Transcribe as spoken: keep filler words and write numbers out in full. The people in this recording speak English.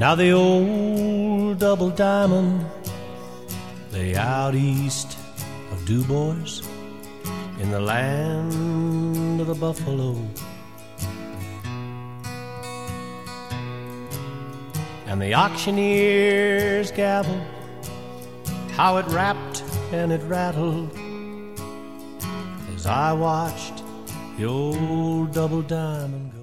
Now the old double diamond lay out east of Du Bois in the land of the buffalo. And the auctioneers gabbled how it rapped and it rattled as I watched the old double diamond go.